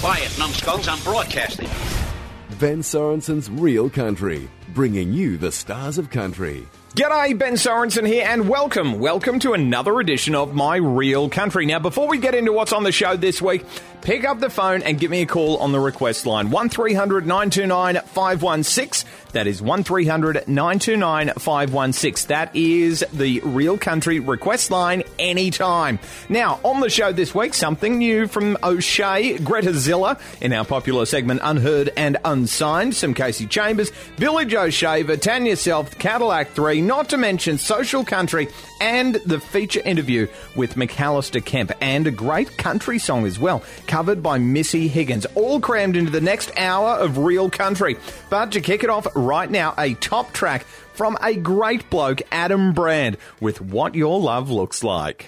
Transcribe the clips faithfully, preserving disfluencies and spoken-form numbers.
Quiet, numbskulls, I'm broadcasting. Ben Sorensen's Real Country, bringing you the stars of country. G'day, Ben Sorensen here, and welcome, welcome to another edition of My Real Country. Now, before we get into what's on the show this week, pick up the phone and give me a call on the request line, one three hundred nine two nine five one six. That is one three hundred nine two nine five one six. That is the Real Country request line anytime. Now, on the show this week, something new from O'Shea, Greta Zilla, in our popular segment Unheard and Unsigned, some Casey Chambers, Billy Joe Shaver, Tanya Self, Cadillac three, not to mention Social Country, and the feature interview with McAllister Kemp, and a great country song as well, covered by Missy Higgins, all crammed into the next hour of Real Country. But to kick it off right now, a top track from a great bloke, Adam Brand, with What Your Love Looks Like.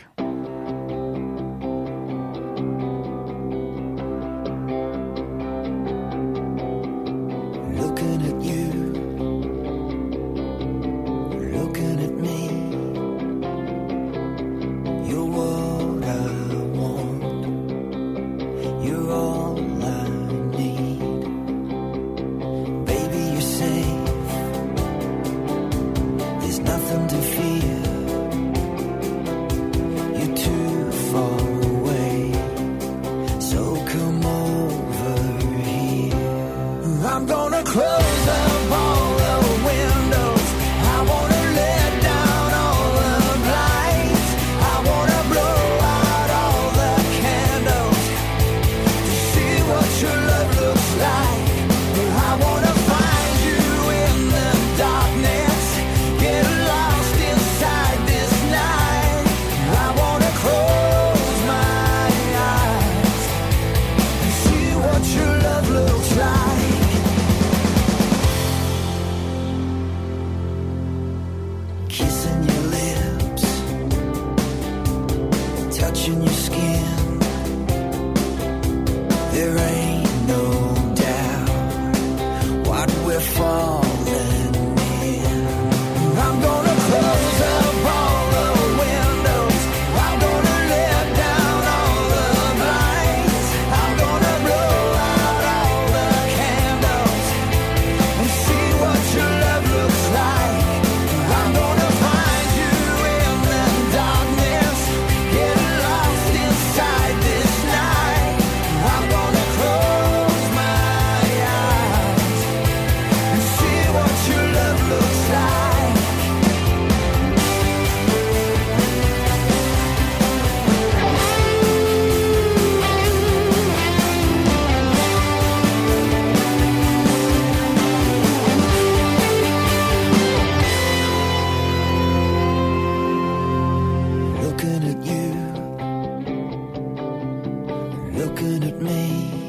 Looking at you, looking at me, you're what I want, you're all I need. Baby, you're safe, there's nothing to fear, you're too far away, so come over here. I'm gonna close up all the windows, I wanna let down all the lights, I wanna blow out all the candles to see what your love looks like. I wanna find you in the darkness, get lost inside this night. I wanna close my eyes and see what your love looks like. Kissing your lips, touching your skin, there ain't no doubt what we're falling in. I'm gonna close up all the windows, I'm gonna let down all the lights, I'm gonna blow out all the candles and see what your love looks like. I'm gonna find you in the darkness, get lost inside this night. I'm gonna close my eyes and see what your love looks like. Looking at you, looking at me,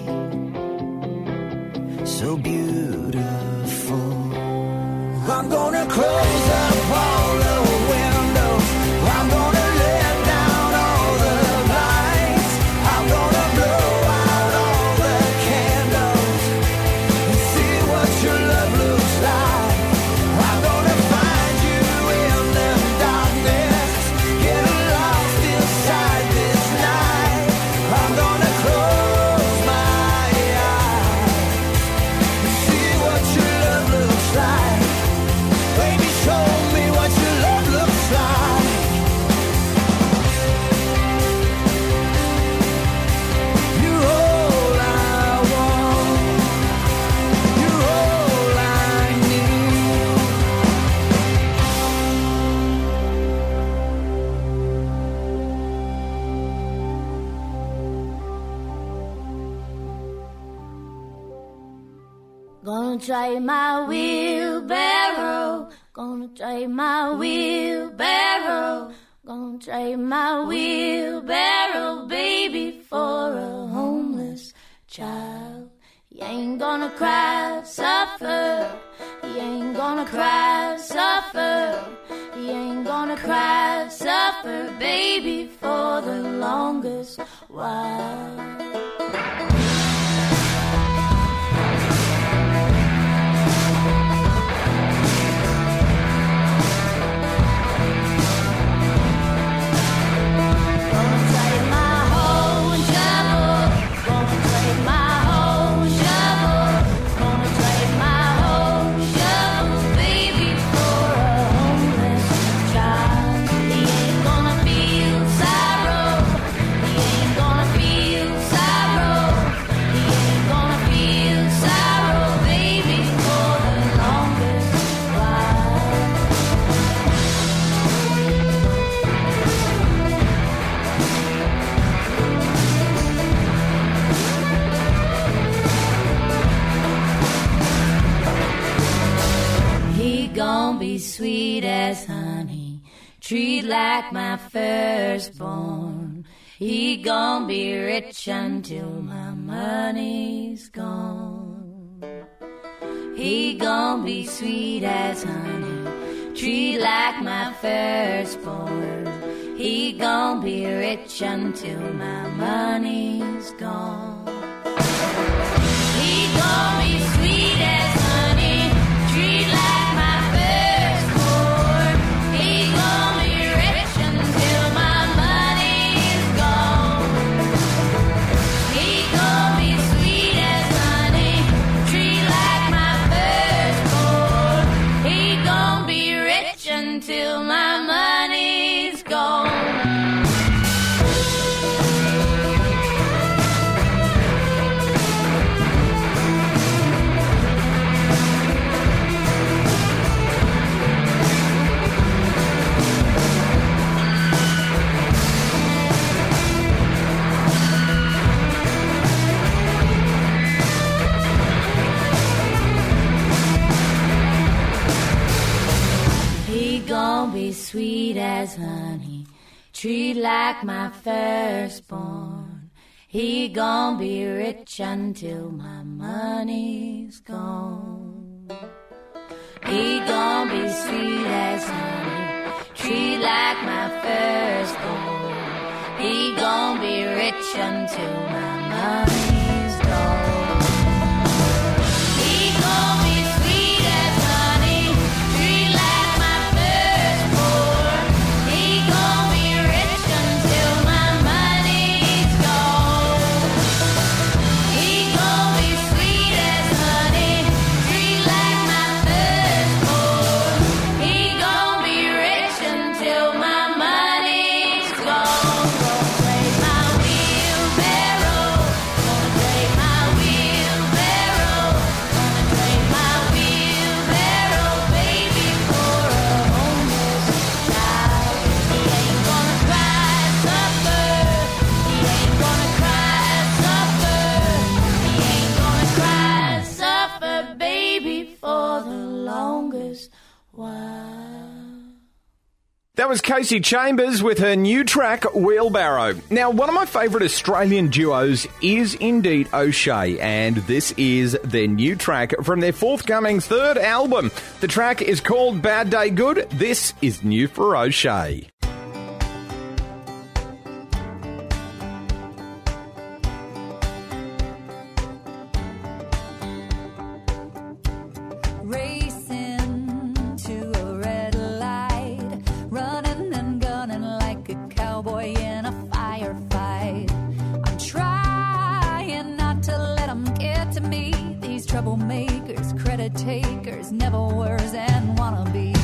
so beautiful. I'm gonna close up all the windows, I'm gonna let down all the lights, I'm gonna blow out all the candles and see what your love looks like. I'm gonna find you in the darkness, get lost inside this night. I'm gonna close my eyes and see what your love looks like. Baby, show me what your love looks like. You're all I want, you're all I need. Gonna trade my wheelbarrow, gonna trade my wheelbarrow, gonna trade my wheelbarrow, baby, for a homeless child. You ain't gonna cry, suffer, you ain't gonna cry, suffer, you ain't gonna cry, suffer, baby, for the longest while. Gonna trade my sweet as honey, treat like my firstborn. He gon' be rich until my money's gone. He gon' be sweet as honey, treat like my firstborn. He gon' be rich until my money's gone. He gon' be sweet as honey, treat like my firstborn. He gon' be rich until my money's gone. He gon' be sweet as honey, treat like my firstborn. He gon' be rich until my money's gone. He gon' be sweet as honey, treat like my firstborn. He gon' be rich until my money's gone. He gon' be sweet as honey, treat like my firstborn. He gon' be rich until my money's gone. He gon' be sweet as honey, treat like my firstborn. He gon' be rich until my money's gone. He gon' be sweet as honey, treat like my firstborn. He gon' be rich until my money's gone. Gonna play my wheelbarrow, gonna play my wheelbarrow, gonna play my wheelbarrow, baby, for a homeless child. He ain't gonna cry, suffer. He ain't gonna cry, suffer. He ain't gonna cry, suffer, baby, for the longest while. That was Casey Chambers with her new track, Wheelbarrow. Now, one of my favourite Australian duos is indeed O'Shea, and this is their new track from their forthcoming third album. The track is called Bad Day Good. This is new for O'Shea. Racing to a red light, running and gunning like a cowboy in a firefight. I'm trying not to let them get to me. These troublemakers, credit takers, never worse and wannabes.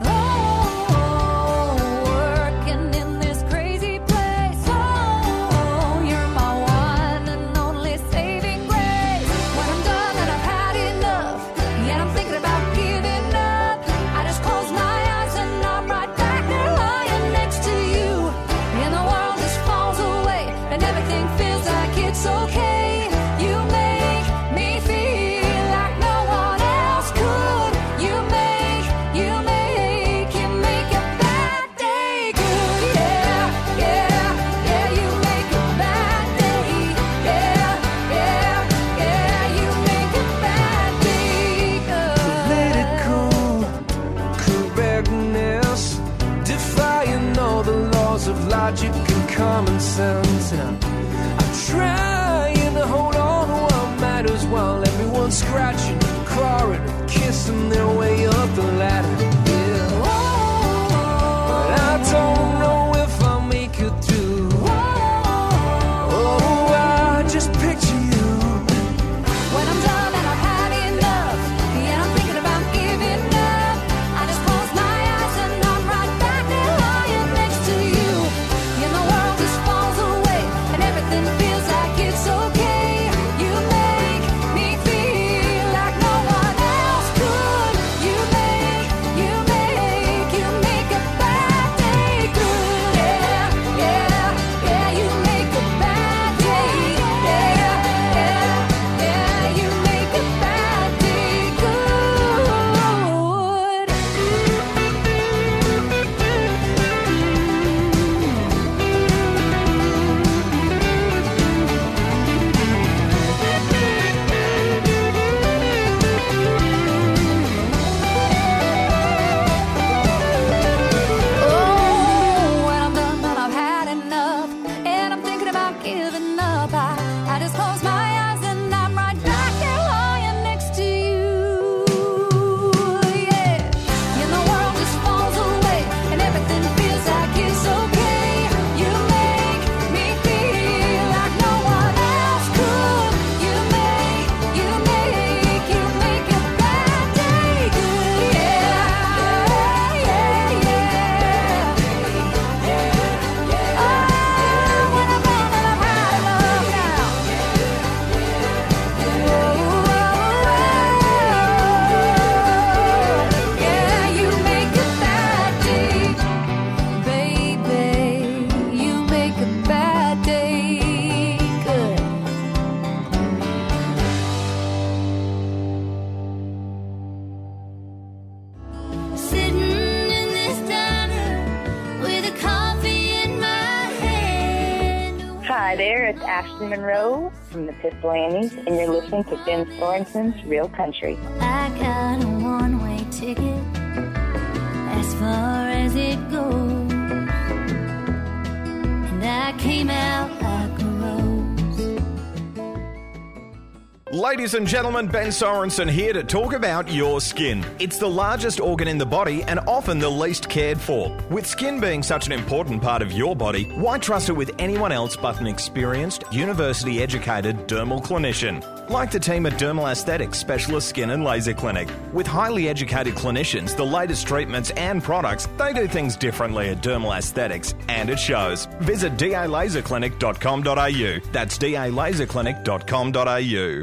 Oh, working in this crazy place. Oh, you're my one and only saving grace. When I'm done and I've had enough, and I'm thinking about giving up, I just close my eyes and I'm right back there lying next to you. And the world just falls away and everything feels like it's okay. You make me feel like no one else could. You make, you make, you make a bad day good. Yeah, yeah, yeah, you make a bad day. Yeah, yeah, yeah, you make a bad day good. Political correctness, defying all the laws of logic and common sense. And I'm, I'm trying to hold on while matters, while everyone's scratching, clawing, and kissing their way up the ladder. Yeah. But I don't know if I'll make it through. Oh, I just picture you. When I'm done and I've had enough, and I'm thinking about giving up, I just close my eyes and I'm right back there lying next to you. And the world just falls away and everything feels like it's okay. You make me feel like no one else could. You Ashley Monroe from the Pistol Annies, and you're listening to Ben Sorensen's Real Country. I got a one-way ticket as far as it goes, and I came out like a rose. Ladies and gentlemen, Ben Sorensen here to talk about your skin. It's the largest organ in the body and often the least cared for. With skin being such an important part of your body, why trust it with anyone else but an experienced, university-educated dermal clinician? Like the team at Dermal Aesthetics Specialist Skin and Laser Clinic. With highly educated clinicians, the latest treatments and products, they do things differently at Dermal Aesthetics, and it shows. Visit d a laser clinic dot com dot a u. That's d a laser clinic dot com dot a u.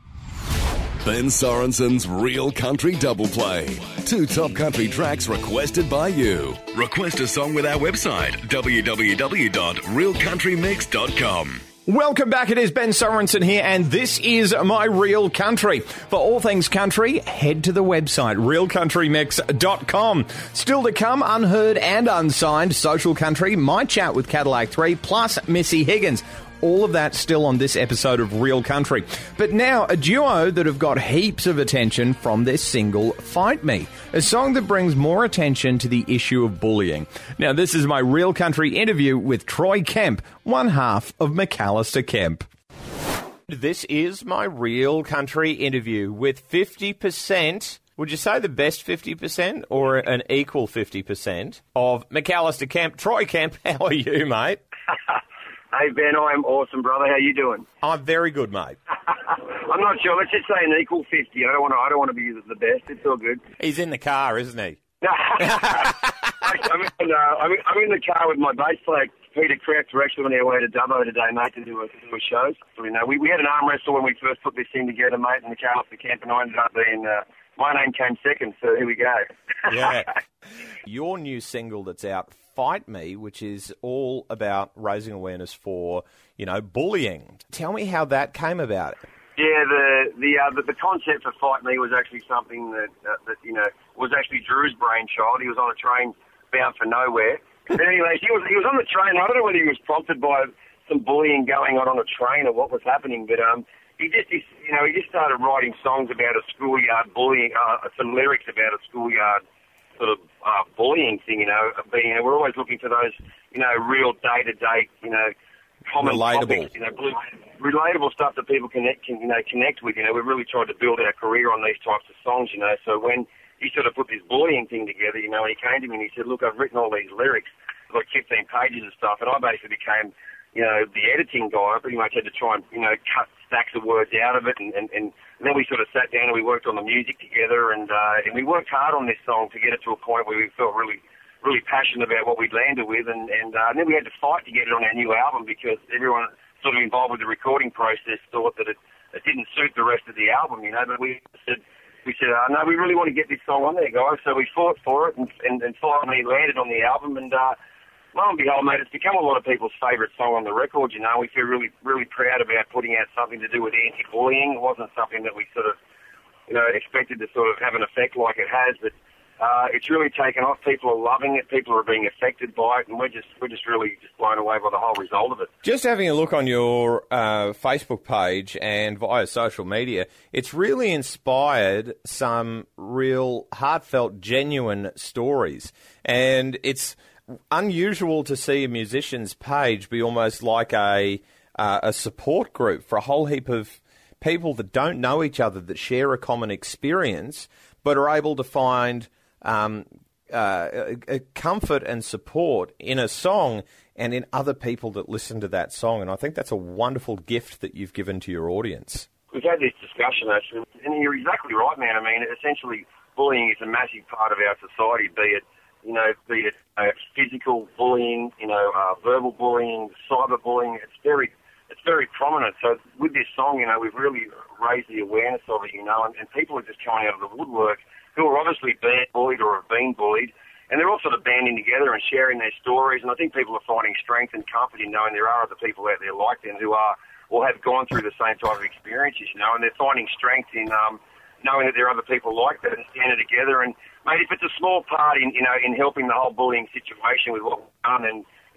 Ben Sorensen's Real Country Double Play. Two top country tracks requested by you. Request a song with our website, w w w dot real country mix dot com. Welcome back, it is Ben Sorensen here, and this is My Real Country. For all things country, head to the website, real country mix dot com. Still to come, unheard and unsigned social country, my chat with Cadillac three, plus Missy Higgins. All of that still on this episode of Real Country. But now, a duo that have got heaps of attention from their single, Fight Me, a song that brings more attention to the issue of bullying. Now, this is my Real Country interview with Troy Kemp, one half of McAllister Kemp. This is my Real Country interview with fifty percent... Would you say the best fifty percent or an equal fifty percent of McAllister Kemp? Troy Kemp, how are you, mate? Hey, Ben, I'm awesome, brother. How you doing? I'm very good, mate. I'm not sure. Let's just say an equal fifty. I don't want to. I don't want to be the best. It's all good. He's in the car, isn't he? I'm, in, uh, I'm, in, I'm in the car with my bass player, Peter Kraft. We're actually on our way to Dubbo today, mate, to do a, to do a show. So, you know, we, we had an arm wrestle when we first put this thing together, mate, in the car off the camp, and I ended up being, uh, my name came second, so here we go. Yeah. Your new single that's out, Fight Me, which is all about raising awareness for, you know, bullying. Tell me how that came about. Yeah, the the uh, the, the concept for Fight Me was actually something that uh, that you know was actually Drew's brainchild. He was on a train bound for nowhere. And anyway, he was he was on the train. I don't know whether he was prompted by some bullying going on on a train or what was happening, but um, he just he, you know he just started writing songs about a schoolyard bullying, uh, some lyrics about a schoolyard sort of uh, bullying thing. You know, being we're always looking for those you know real day to day you know. common relatable. topics, you know, relatable stuff that people connect, can, you know, connect with. You know, we've really tried to build our career on these types of songs. You know, so when he sort of put this bullying thing together, you know, and he came to me and he said, "Look, I've written all these lyrics, like fifteen pages of stuff," and I basically became, you know, the editing guy. I pretty much had to try and, you know, cut stacks of words out of it, and, and, and then we sort of sat down and we worked on the music together, and uh, and we worked hard on this song to get it to a point where we felt really. really passionate about what we'd landed with, and, and, uh, and then we had to fight to get it on our new album because everyone sort of involved with the recording process thought that it, it didn't suit the rest of the album, you know, but we said, we said, uh, no, we really want to get this song on there, guys, so we fought for it, and, and, and finally landed on the album, and uh, lo and behold, mate, it's become a lot of people's favourite song on the record, you know. We feel really, really proud about putting out something to do with anti-bullying. It wasn't something that we sort of, you know, expected to sort of have an effect like it has, but Uh, it's really taken off. People are loving it. People are being affected by it, and we're just we're just really just blown away by the whole result of it. Just having a look on your uh, Facebook page and via social media, it's really inspired some real heartfelt, genuine stories, and it's unusual to see a musician's page be almost like a uh, a support group for a whole heap of people that don't know each other, that share a common experience, but are able to find Um, uh, a, a comfort and support in a song and in other people that listen to that song. And I think that's a wonderful gift that you've given to your audience. We've had this discussion, actually, and you're exactly right, man. I mean, essentially, bullying is a massive part of our society, be it, you know, be it uh, physical bullying, you know, uh, verbal bullying, cyberbullying. It's very, it's very prominent. So with this song, you know, we've really raised the awareness of it, you know, and, and people are just coming out of the woodwork who are obviously being bullied or have been bullied, and they're all sort of banding together and sharing their stories, and I think people are finding strength and comfort in knowing there are other people out there like them who are or have gone through the same type of experiences, you know, and they're finding strength in um, knowing that there are other people like that and standing together. And, mate, if it's a small part in, you know, in helping the whole bullying situation with what we've done, and,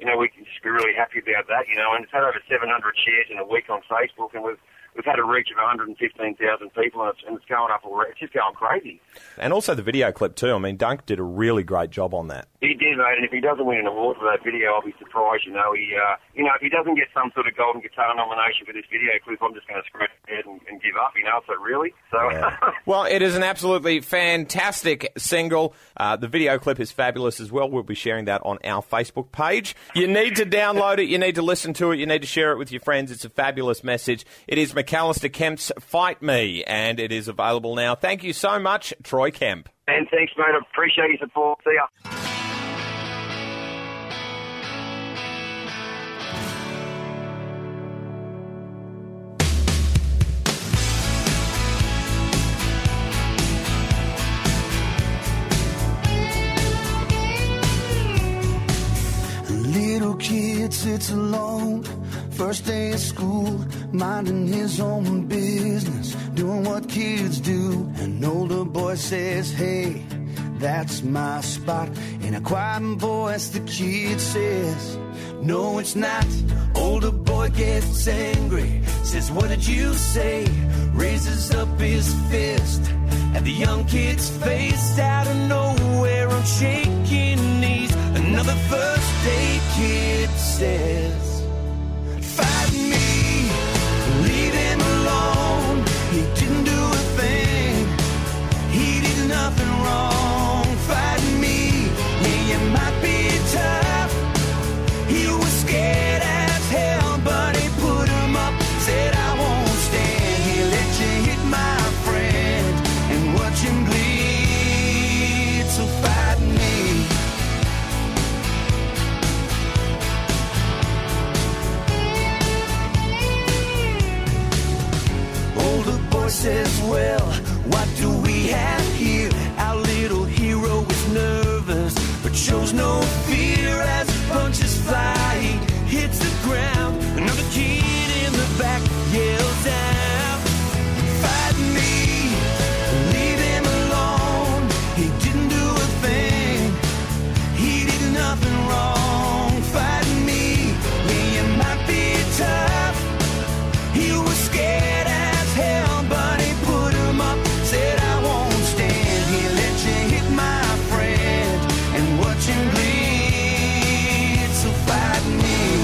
you know, we can just be really happy about that, you know, and it's had over seven hundred shares in a week on Facebook, and we've We've had a reach of one hundred fifteen thousand people, and it's, and it's going up already. It's just going crazy. And also the video clip too. I mean, Dunk did a really great job on that. He did, mate, and if he doesn't win an award for that video, I'll be surprised, you know. He, uh, you know, if he doesn't get some sort of golden guitar nomination for this video clip, I'm just going to scratch my head and, and give up, you know, so really. So. Yeah. Well, it is an absolutely fantastic single. Uh, the video clip is fabulous as well. We'll be sharing that on our Facebook page. You need to download it. You need to listen to it. You need to share it with your friends. It's a fabulous message. It is McAllister Kemp's Fight Me, and it is available now. Thank you so much, Troy Kemp. And thanks, mate. I appreciate your support. See ya. Little kid sits alone, first day of school, minding his own business, doing what kids do. An older boy says, hey, that's my spot. In a quiet voice, the kid says, no, it's not. Older boy gets angry, says, what did you say? Raises up his fist at the young kid's face. Out of nowhere on shaking knees, another first day kid says, fight me, leave him alone. He didn't do a thing, he did nothing wrong. Fight me, yeah, you might be tough. He was scared as hell, but he put him up, said I won't stand here. Let you hit my friend and watch him bleed. So fight me. Older boy says, well, what do we have here? Our little hero is nervous, but shows no fear as punches fly. He hits the ground, another kid in the back yells out, fight me, leave him alone. He didn't do a thing, he did nothing wrong. Fight me, yeah, you might be tough. He was scared as hell, but he put him up, said I won't stand here. Let you hit my friend and watch him bleed. So fight me.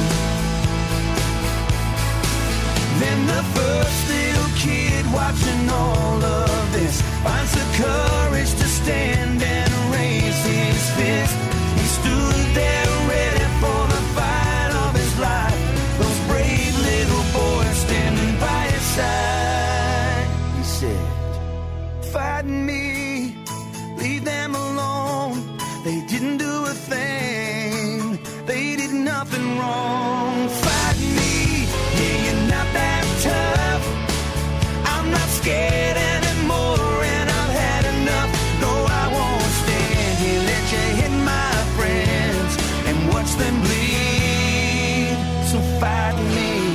Then the first little kid watching all of this finds the courage to stand and raise his fist. He stood there ready for the fight of his life. Those brave little boys standing by his side. He said, fight me, leave them alone. They didn't do a thing, they did nothing wrong. Fight me, yeah, you're not that tough. I'm not scared anymore, and I've had enough. No, I won't stand here. Let you hit my friends and watch them bleed. So fight me.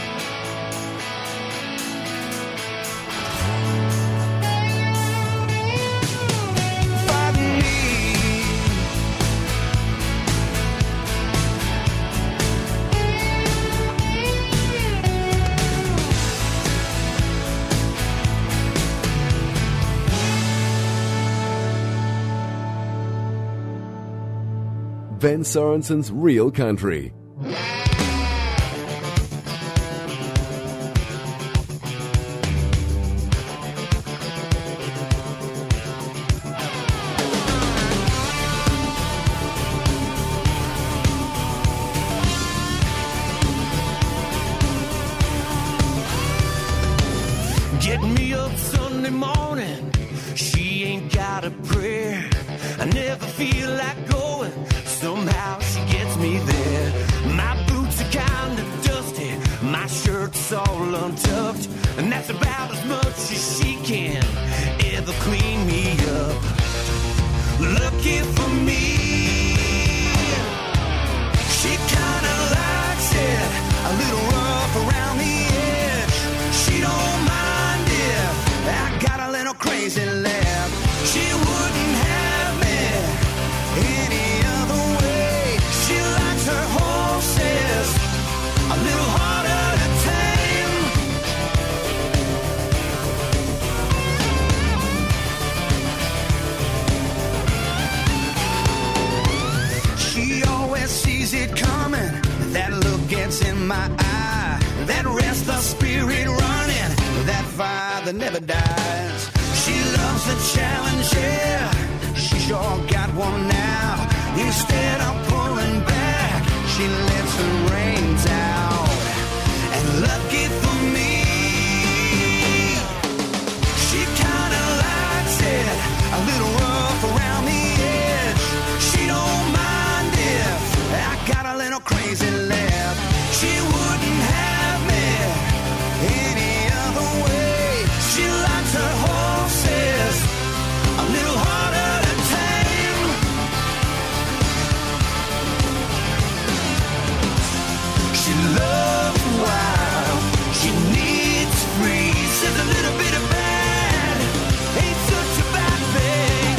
Fight me. Ben Sorensen's Real Country. Get me up Sunday morning, she ain't got a prayer. I never feel like going, somehow she gets me there. My boots are kinda dusty, my shirt's all untucked, and that's about as much as she can ever clean me up. Lucky for me, she kinda likes it a little rough around the edge. She don't mind if I got a little crazy laugh. She wouldn't have me any other way. She likes her home that never dies. She loves the challenge, yeah. She sure got one now. Instead of pulling back, she lets the reins out. And lucky for me, she kinda likes it a little rough around the edge. She don't mind if I got a little crazy laugh. She wouldn't have me any other way. She likes her horses a little harder to tame. She loves wild, she needs free. Says a little bit of bad ain't such a bad thing.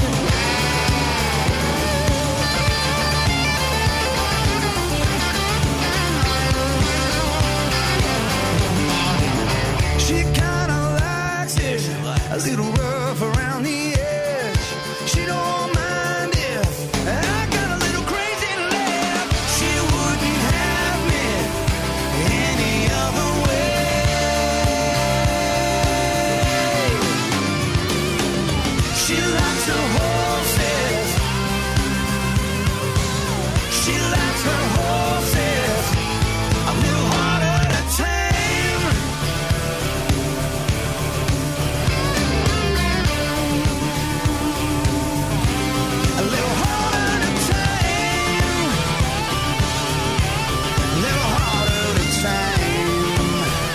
She kinda likes it a little rough around the edge. She don't mind if I got a little crazy laugh. She wouldn't have me any other way. She likes her horses. She likes her horses a little harder to tame. A little harder to tame. A little harder to tame.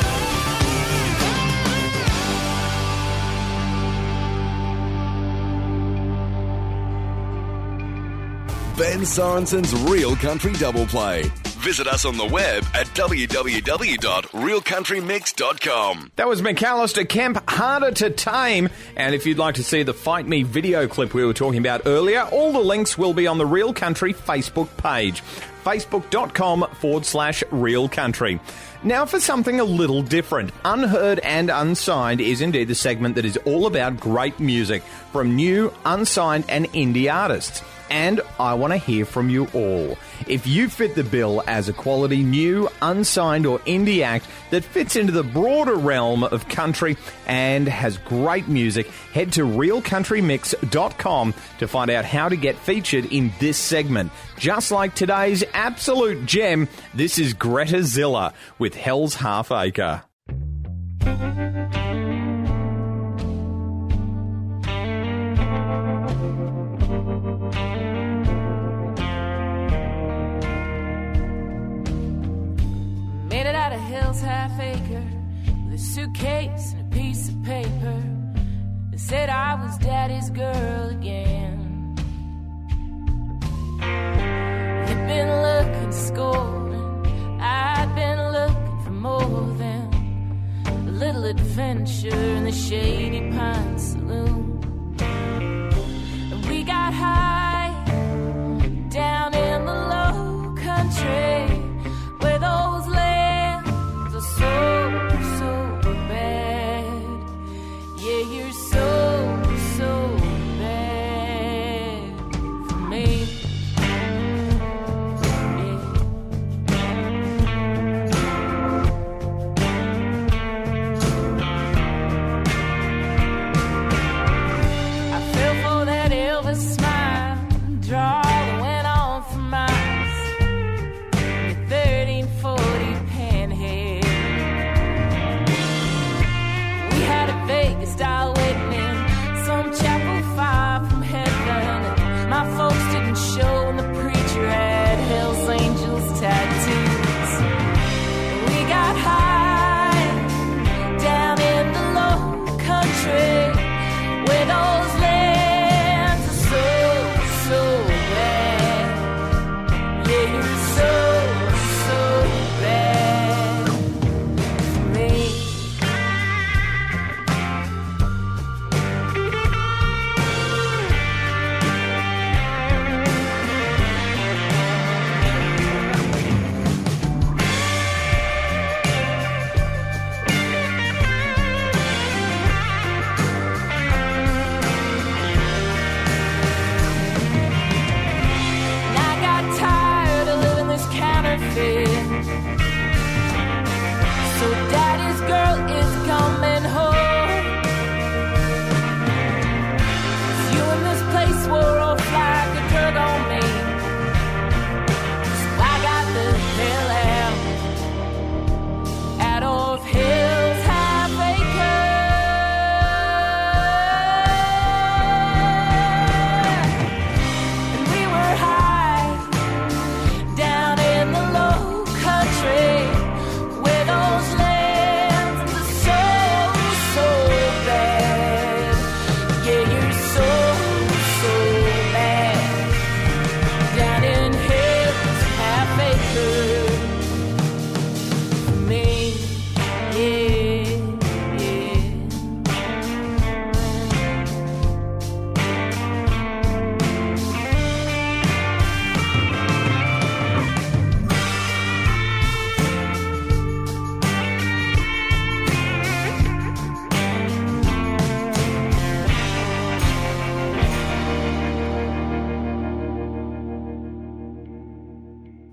Ben Sorensen's Real Country Double Play. Visit us on the web at w w w dot real country mix dot com. That was McAllister Kemp, Harder to Tame. And if you'd like to see the Fight Me video clip we were talking about earlier, all the links will be on the Real Country Facebook page, facebook.com forward slash Real Country. Now for something a little different. Unheard and Unsigned is indeed the segment that is all about great music from new, unsigned and indie artists. And I want to hear from you all. If you fit the bill as a quality new, unsigned or indie act that fits into the broader realm of country and has great music, head to real country mix dot com to find out how to get featured in this segment. Just like today's absolute gem, this is Greta Zilla with Hell's Half Acre. Made it out of Hill's Half Acre with a suitcase and a piece of paper. They said I was daddy's girl again. You'd been looking scolding, I'd been looking for more than a little adventure in the Shady Pine Saloon. And we got high down in the low country where those lands are so, so bad. Yeah, you're so, so bad for me. I fell for that Elvis smile, draw that went on for miles. The thirteen forty Panhead. We had a Vegas style wedding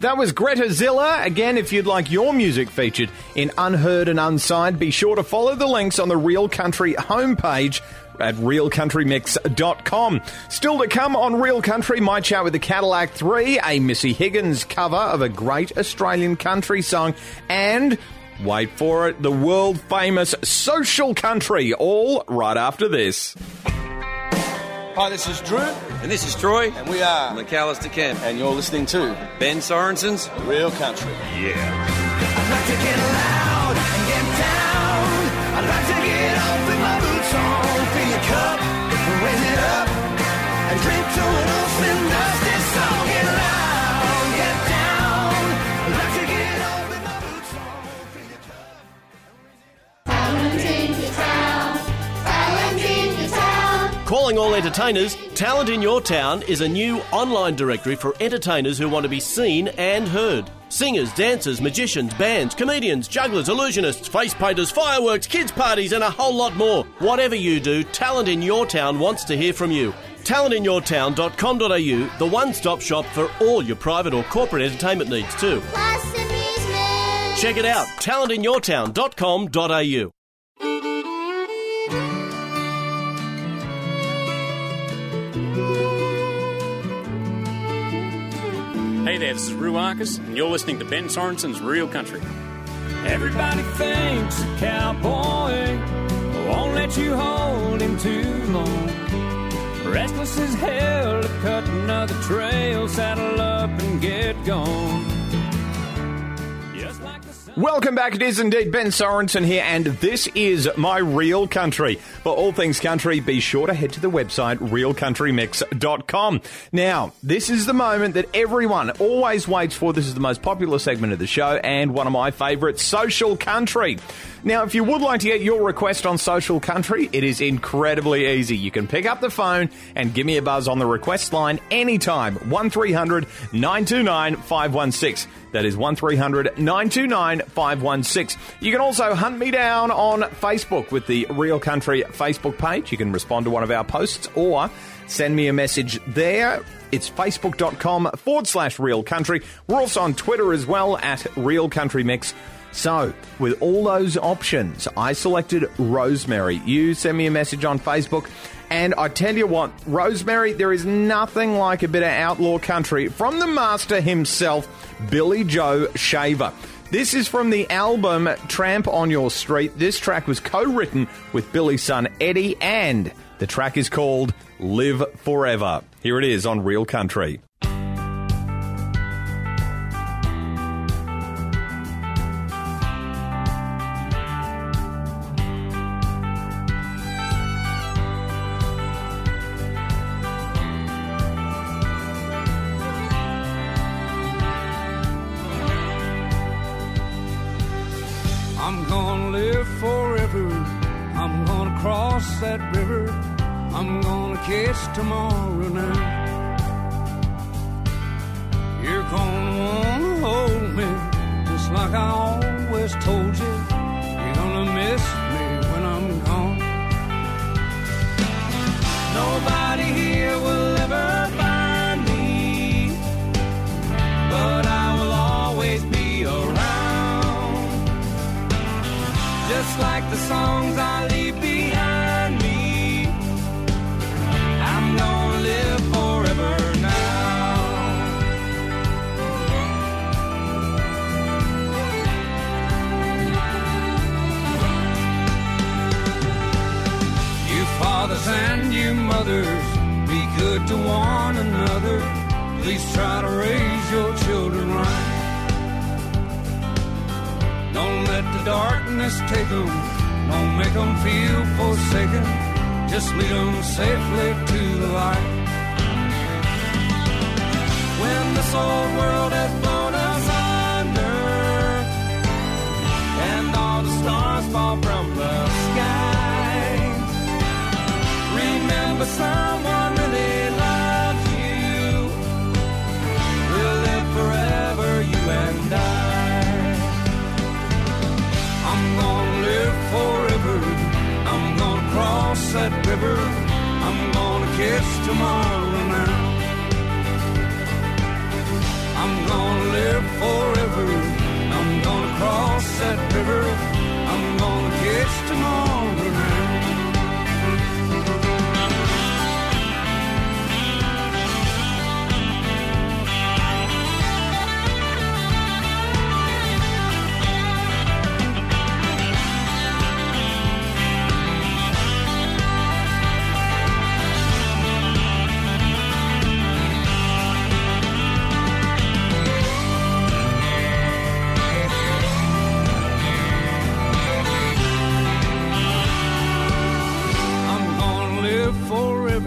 That was Greta Zilla. Again, if you'd like your music featured in Unheard and Unsigned, be sure to follow the links on the Real Country homepage at real country mix dot com. Still to come on Real Country, my chat with the Cadillac three, a Missy Higgins cover of a great Australian country song, and, wait for it, the world-famous Social Country, all right after this. Hi, this is Drew. And this is Troy. And we are McAllister Kemp. And you're listening to Ben Sorensen's Real Country. Yeah. I'd like to get loud and get down. I'd like to get up with my boots on. Fill your cup, raise it up, and drink to an ocean dusty song. Get loud, get down. I'd like to get up with my boots on. Fill your cup. Talent in your town. Talent in your town. Calling all entertainers, Talent in Your Town is a new online directory for entertainers who want to be seen and heard. Singers, dancers, magicians, bands, comedians, jugglers, illusionists, face painters, fireworks, kids' parties and a whole lot more. Whatever you do, Talent in Your Town wants to hear from you. talent in your town dot com dot a u, the one-stop shop for all your private or corporate entertainment needs too. Plus amusement. Check it out, talent in your town dot com dot a u. Hey there, this is Rue Arcus, and you're listening to Ben Sorensen's Real Country. Everybody thinks a cowboy won't let you hold him too long. Restless as hell to cut another trail, saddle up and get gone. Just like the sun. Welcome back. It is indeed Ben Sorensen here, and this is my Real Country. For all things country, be sure to head to the website real country mix dot com. Now, this is the moment that everyone always waits for. This is the most popular segment of the show and one of my favourites, Social Country. Now, if you would like to get your request on Social Country, it is incredibly easy. You can pick up the phone and give me a buzz on the request line anytime. one three hundred nine two nine five one six. That is one three hundred nine two nine five one six. You can also hunt me down on Facebook with the Real Country Facebook page. You can respond to one of our posts or send me a message there. It's facebook.com forward slash Real Country. We're also on Twitter as well at Real Country Mix. So, with all those options, I selected Rosemary. You send me a message on Facebook, and I tell you what, Rosemary, there is nothing like a bit of outlaw country from the master himself, Billy Joe Shaver. This is from the album Tramp on Your Street. This track was co-written with Billy's son Eddie, and the track is called Live Forever. Here it is on Real Country. I'm gonna live forever. I'm gonna cross that river. I'm gonna kiss tomorrow now. You're gonna wanna hold me just like I always told you. You're gonna miss me when I'm gone. Nobody here will ever find me, but I will always be around. Just like the songs I leave behind me, I'm gonna live forever now. You fathers and you mothers, be good to one another. Please try to raise your children right. Don't let the darkness take them. Don't make them feel forsaken. Just lead them safely to the light. When this old world has blown us under and all the stars fall from the sky, remember someone really loves you. We'll live forever, you and I. I'm gonna live forever. I'm gonna cross that river. I'm gonna kiss tomorrow now. I'm gonna live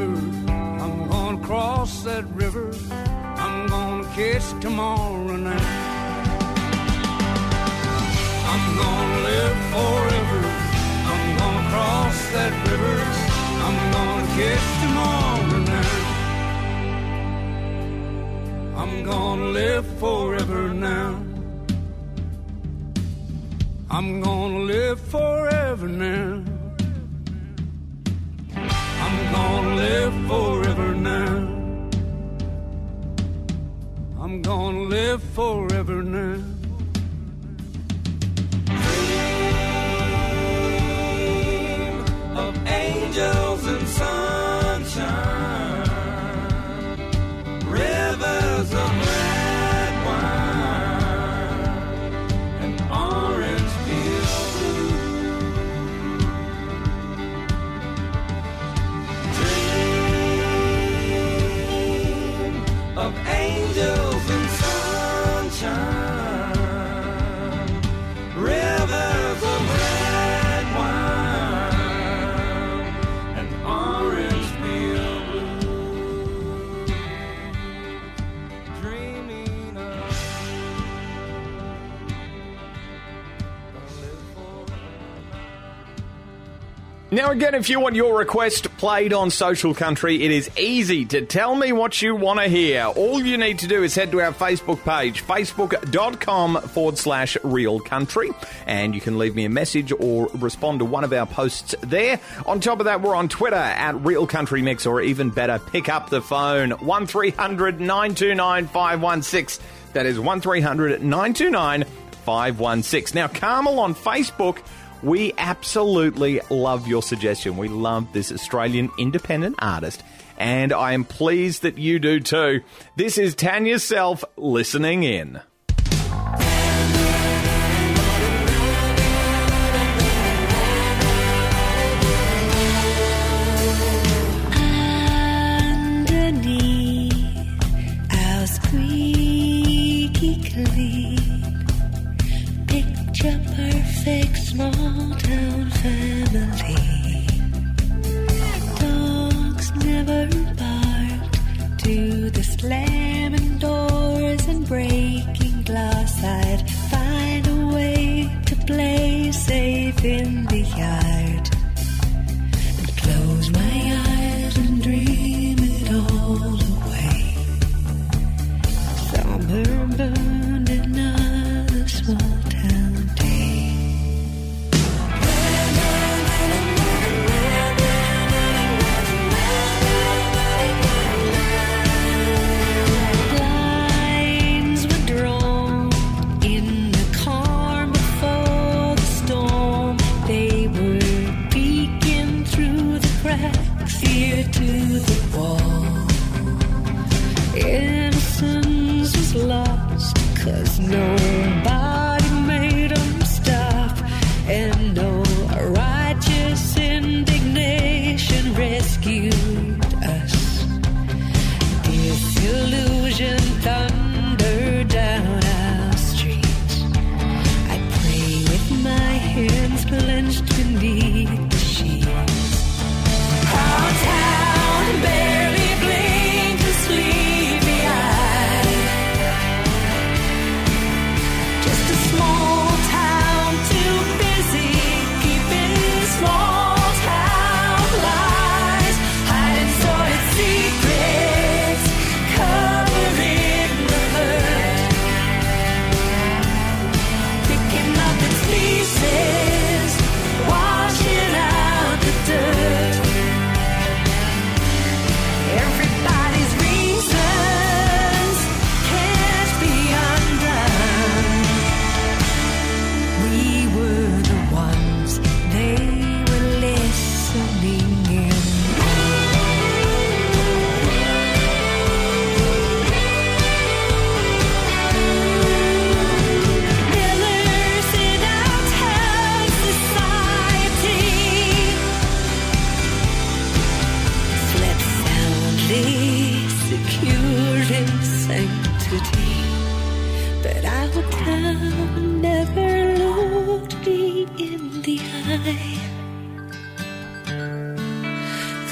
river. I'm gonna cross that river. I'm gonna catch tomorrow night. I'm gonna live forever. I'm gonna cross that river. I'm gonna catch tomorrow night. I'm gonna live forever now. I'm gonna live forever now. I'm gonna live forever now. I'm gonna live forever now. Dream of angels and sunshine, rivers of red wine and orange peel blue. Dream of angels and sunshine, rivers of red wine and orange peel blue. Dreaming of Now again, if you want your request played on Social Country, it is easy to tell me what you want to hear. All you need to do is head to our Facebook page, facebook.com forward slash real country, and you can leave me a message or respond to one of our posts there. On top of that, we're on Twitter at Real Country Mix, or even better, pick up the phone, one three hundred nine two nine five one six. That is one three hundred nine two nine five one six. Now, Carmel on Facebook, we absolutely love your suggestion. We love this Australian independent artist, and I am pleased that you do too. This is Tanya Self listening in. Underneath our squeaky clean, picture perfect small town family. Dogs never barked to the slamming doors and breaking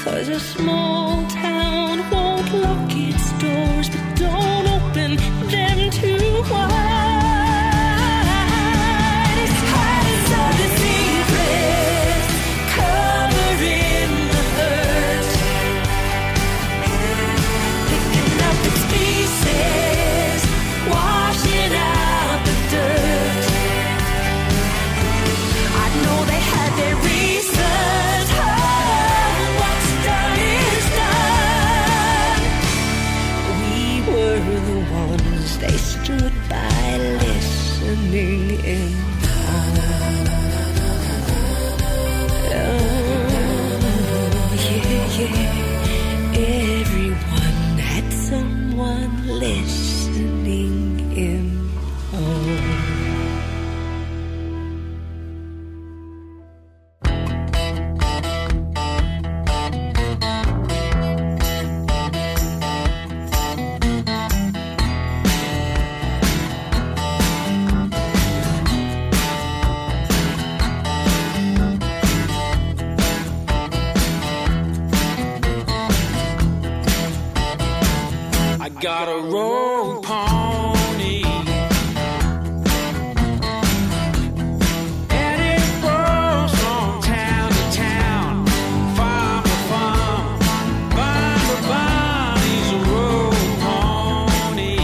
'Cause a small town won't lock its doors, but don't open them too wide. Its heights are the secrets, covering the hurt, picking up its pieces, washing out the dirt. I know they had their reasons. Oh, what's done is done. We were the ones they stood by, listening in. Oh, yeah, yeah. Everyone had someone listening in. Oh. I got a road pony, and it rolls from town to town, farm to farm, barn to barn. He's a road pony.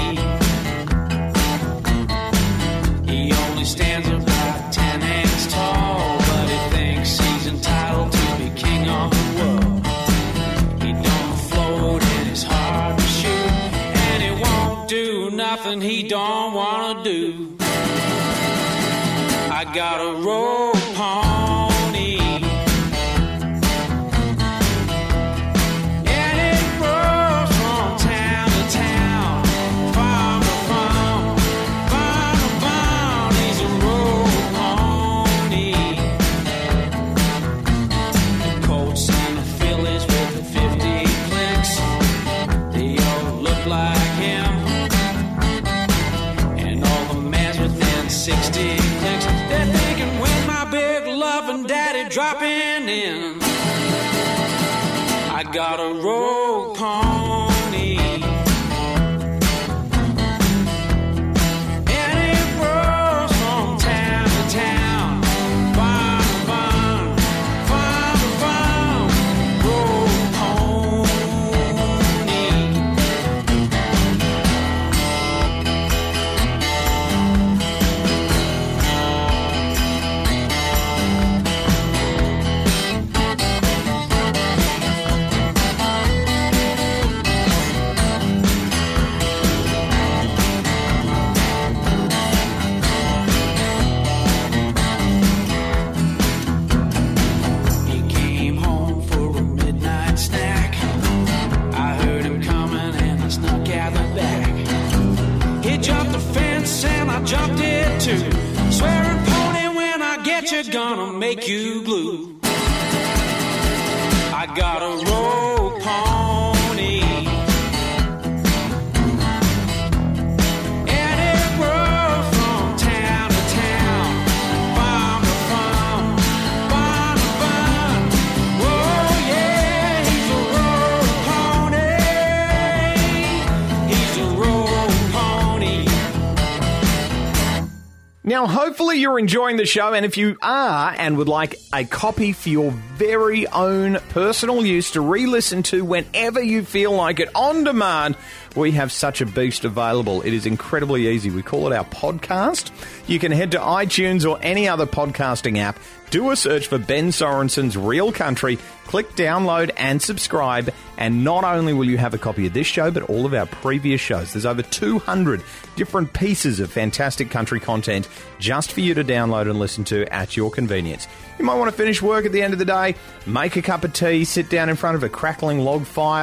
He only stands about ten hands tall, but he thinks he's entitled to be king of the world. He don't float and it's hard to shoot, do nothing he don't wanna do. I got a road pony, and it rolls from town to town, farm to farm, barn to barn. He's a road pony. The colts and the fillies with the fifty clicks, they all look like him. sixty clicks. They're thinking, when my big loving daddy dropping in? I got a road pony, and it rolls from town to town, barn to barn, farm to farm. Road jumped it too. Swearing pony, when I get you, gonna make you glue. I got a road pony, and it rolls from town to town, farm to farm, barn to barn. Oh yeah, he's a road pony. He's a road pony. Now, hopefully you're enjoying the show, and if you are and would like a copy for your very own personal use to re-listen to whenever you feel like it on demand, we have such a beast available. It is incredibly easy. We call it our podcast. You can head to iTunes or any other podcasting app, do a search for Ben Sorensen's Real Country, click download and subscribe, and not only will you have a copy of this show, but all of our previous shows. There's over two hundred different pieces of fantastic country content just for you to download and listen to at your convenience. You might want to finish work at the end of the day, make a cup of tea, sit down in front of a crackling log fire,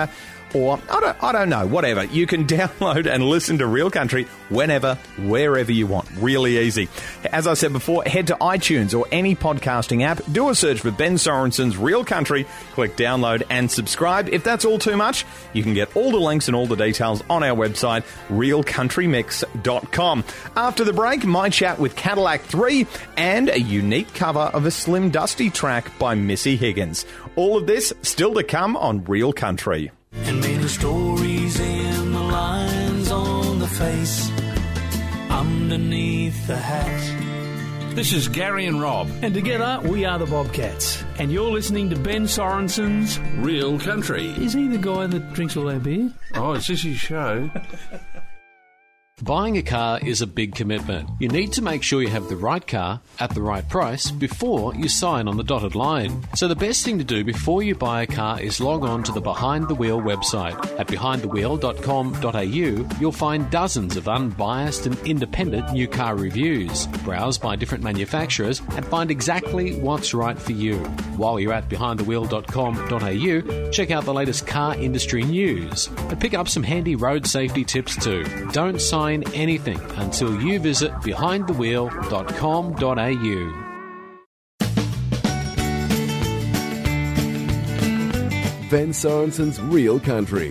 or I don't, I don't know, whatever. You can download and listen to Real Country whenever, wherever you want. Really easy. As I said before, head to iTunes or any podcasting app, do a search for Ben Sorensen's Real Country, click download and subscribe. If that's all too much, you can get all the links and all the details on our website, real country mix dot com. After the break, my chat with Cadillac three and a unique cover of a Slim Dusty track by Missy Higgins. All of this still to come on Real Country. And many stories in the lines on the face, underneath the hat. This is Gary and Rob. And together we are the Bobcats. And you're listening to Ben Sorensen's Real Country. Is he the guy that drinks all our beer? Oh, is this his show? Buying a car is a big commitment. You need to make sure you have the right car at the right price before you sign on the dotted line. So the best thing to do before you buy a car is log on to the Behind the Wheel website. At behind the wheel dot com dot a u, you'll find dozens of unbiased and independent new car reviews. Browse by different manufacturers and find exactly what's right for you. While you're at behind the wheel dot com dot a u, check out the latest car industry news and pick up some handy road safety tips too. Don't sign anything until you visit behind the wheel dot com dot a u. Ben Sorensen's Real Country.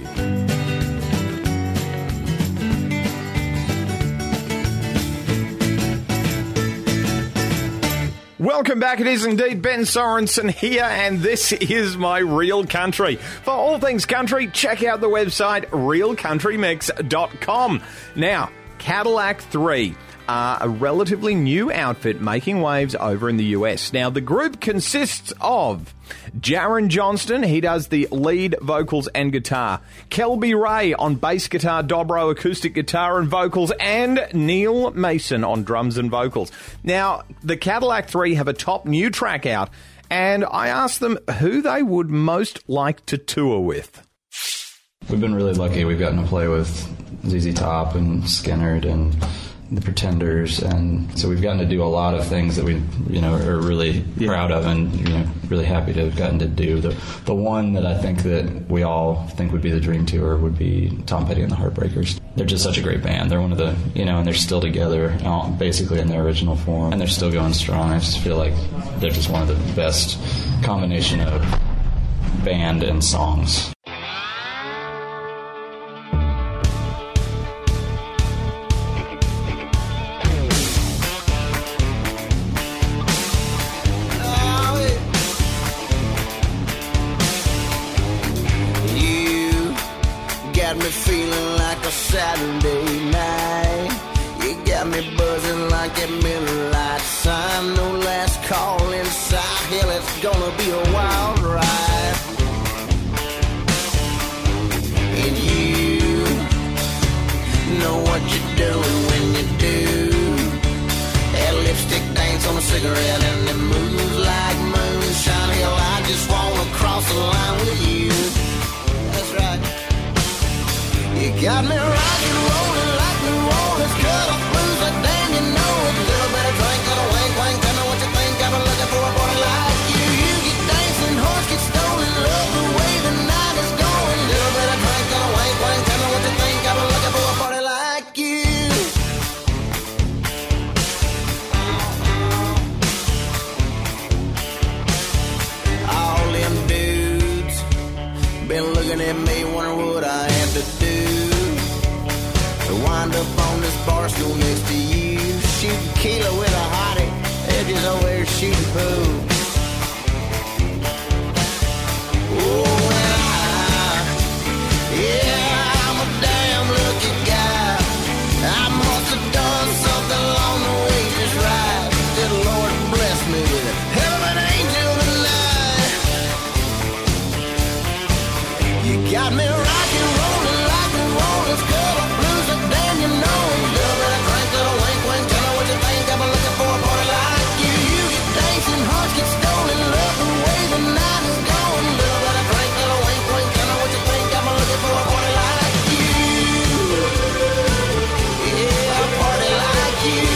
Welcome back. It is indeed Ben Sorensen here, and this is my Real Country. For all things country, check out the website real country mix dot com. Now, Cadillac three are a relatively new outfit making waves over in the U S. Now, the group consists of Jaron Johnston, he does the lead vocals and guitar, Kelby Ray on bass guitar, dobro, acoustic guitar and vocals, and Neil Mason on drums and vocals. Now, the Cadillac three have a top new track out, and I asked them who they would most like to tour with. We've been really lucky. We've gotten to play with Z Z Top and Skynyrd and the Pretenders, and so we've gotten to do a lot of things that we, you know, are really yeah. proud of, and you know, really happy to have gotten to do. The the one that I think that we all think would be the dream tour would be Tom Petty and the Heartbreakers. They're just such a great band. They're one of the, you know, and they're still together, uh, basically in their original form, and they're still going strong. I just feel like they're just one of the best combination of band and songs. Got me feeling like a Saturday night. You got me buzzing like that middle light sign. No last call inside. Hell, it's gonna be a wild ride. And you know what you're doing when you do that lipstick dance on a cigarette and it moves like moonshine. Hell, I just wanna cross the line with you. That's right. You got me rockin', rollin' like New Orleans, cut off blues like damn, you know it. Little bit of drink, little wank, wank, tell me what you think. I've been looking for a boy like you. You get dancing, horse get stolen, love the way the night is going. Little bit of drink, little wank, wank, tell me what you think. I've been looking for a party like you. All them dudes been looking at me, wondering what I had to do. Wind up on this bar stool next to you, shooting kilo with a hottie, edges over there shooting pool. Oh, and I, yeah, I'm a damn lucky guy. I must have done something along the way just right. Did the Lord bless me with a hell of an angel tonight. You got me rockin', rollin' like New Orleans, cut up blues like damn, you know it. Little bit of drink, little wink, wink, tell me what you think. I've been looking for a party like you. You get dancing, hearts get stolen, love the way the night is going. Little bit of drink, little wink, wink, tell me what you think. I've been looking for a party like you. Yeah, a party like you.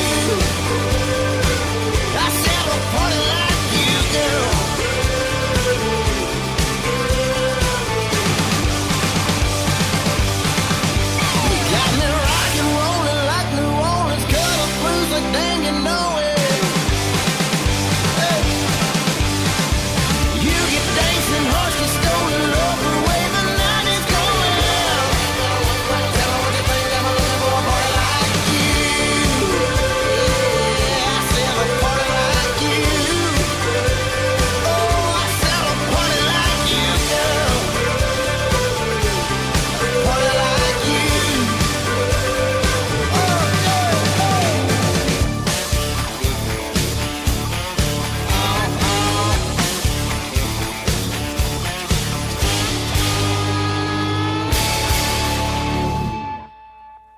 I said a party like you, girl.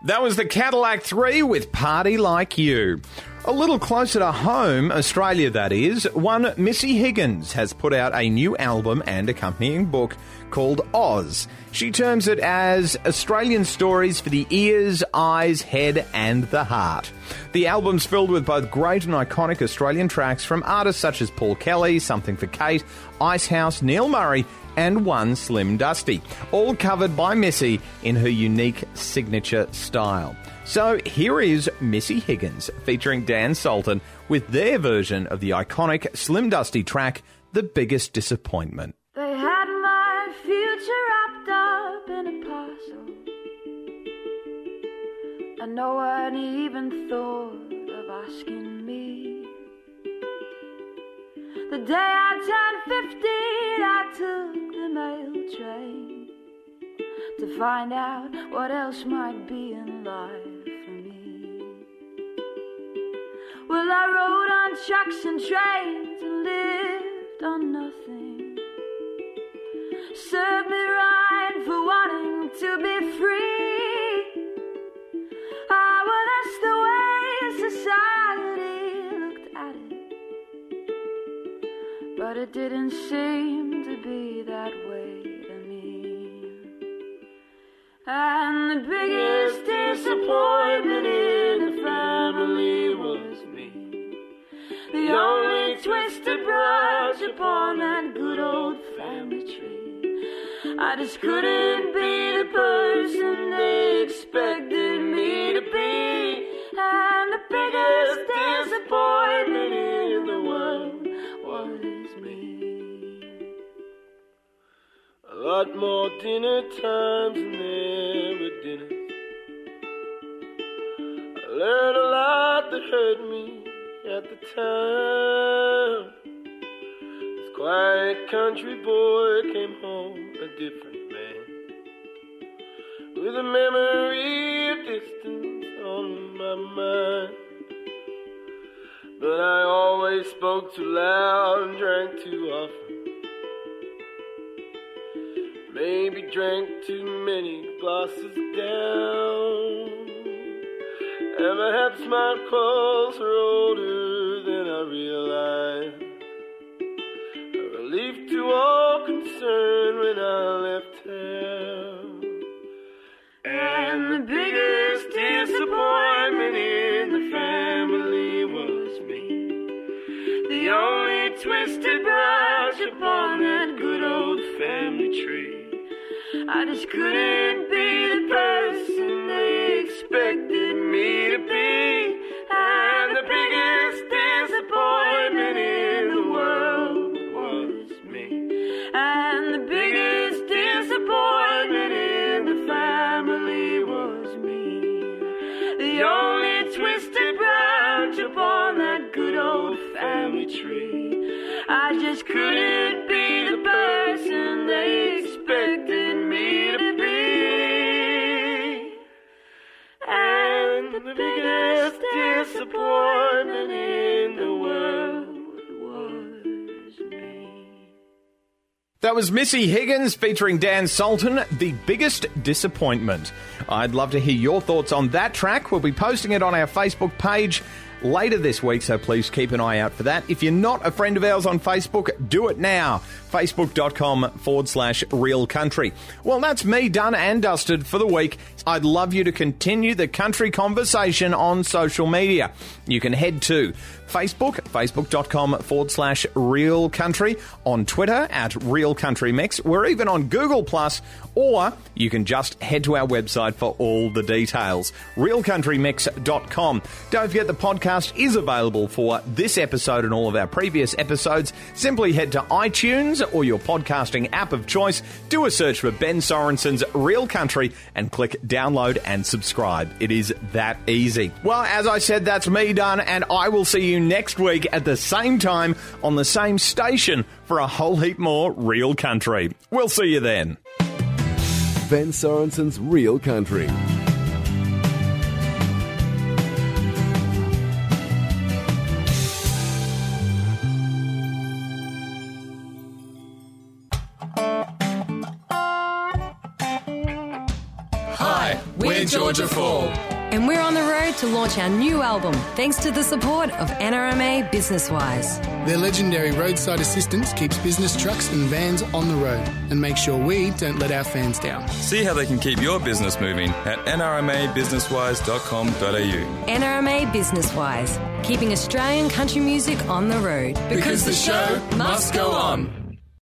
That was the Cadillac three with Party Like You. A little closer to home, Australia that is, one Missy Higgins has put out a new album and accompanying book called Oz. She terms it as Australian stories for the ears, eyes, head and the heart. The album's filled with both great and iconic Australian tracks from artists such as Paul Kelly, Something for Kate, Icehouse, Neil Murray and one Slim Dusty, all covered by Missy in her unique signature style. So here is Missy Higgins featuring Dan Sultan with their version of the iconic Slim Dusty track, The Biggest Disappointment. They had my future wrapped up in a parcel, and no one even thought of asking me. The day I turned fifteen, I took the mail train to find out what else might be in life for me. Well, I rode on trucks and trains and lived on nothing. Served me right for wanting to be free. Ah, well, that's the way society looked at it, but it didn't seem to be that way to me. And the biggest disappointment in the family was me, the only twisted brush upon that good old family tree. I just couldn't be the person they expected me to be. And the biggest disappointment in the world was me. A lot more dinner times than there were dinners. I learned a lot that hurt me at the time. This quiet country boy came home a different man, with a memory of distance on my mind. But I always spoke too loud and drank too often. Maybe drank too many glasses down. And perhaps my clothes were older than I realized. A relief to all concern when I left town. And the biggest disappointment in the family was me, the only twisted brush upon that good old family tree. I just couldn't be the person they expected me to be. And the biggest disappointment in the world was me. And the biggest disappointment in the family was me, the only twisted branch upon that good old family tree. I just couldn't be the person they expected me to be. And the biggest disappointment in the world was me. That was Missy Higgins featuring Dan Sultan, The Biggest Disappointment. I'd love to hear your thoughts on that track. We'll be posting it on our Facebook page later this week, so please keep an eye out for that. If you're not a friend of ours on Facebook, do it now. Facebook.com forward slash Real Country. Well, that's me done and dusted for the week. I'd love you to continue the country conversation on social media. You can head to Facebook, facebook.com forward slash Real Country, on Twitter at Real Country Mix. We're even on Google Plus, or you can just head to our website for all the details, real country mix dot com. Don't forget the podcast is available for this episode and all of our previous episodes. Simply head to iTunes or your podcasting app of choice, do a search for Ben Sorensen's Real Country and click download and subscribe. It is that easy. Well, as I said, that's me done, and I will see you next week at the same time on the same station for a whole heap more Real Country. We'll see you then. Ben Sorensen's Real Country. Hi, Hi, we're Georgia Fall. And we're on the road to launch our new album, thanks to the support of N R M A Business Wise. Their legendary roadside assistance keeps business trucks and vans on the road and makes sure we don't let our fans down. See how they can keep your business moving at n r m a business wise dot com dot a u. N R M A Business Wise, keeping Australian country music on the road. Because the show must go on.